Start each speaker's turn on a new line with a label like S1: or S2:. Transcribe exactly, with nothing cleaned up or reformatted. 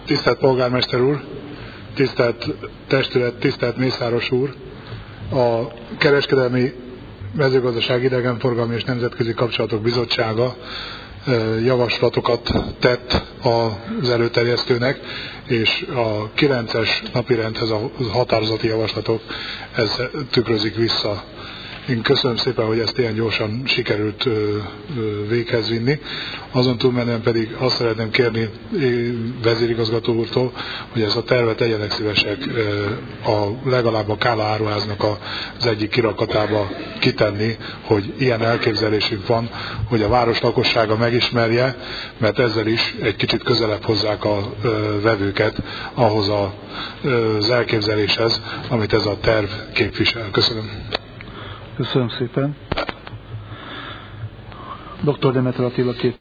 S1: Tisztelt Polgármester úr, tisztelt Testület, tisztelt Mészáros úr! A Kereskedelmi, Mezőgazdasági, Idegenforgalmi és Nemzetközi Kapcsolatok Bizottsága javaslatokat tett az előterjesztőnek, és a kilences napirendhez a határozati javaslatok ez tükrözik vissza. Én köszönöm szépen, hogy ezt ilyen gyorsan sikerült véghez vinni. Azon túlmenően pedig azt szeretném kérni vezérigazgató úrtól, hogy ezt a tervet legyenek szívesek a, legalább a Kála áruháznak az egyik kirakatába kitenni, hogy ilyen elképzelésünk van, hogy a város lakossága megismerje, mert ezzel is egy kicsit közelebb hozzák a vevőket ahhoz az elképzeléshez, amit ez a terv képvisel. Köszönöm.
S2: Köszönöm szépen. doktor Demeter Attila két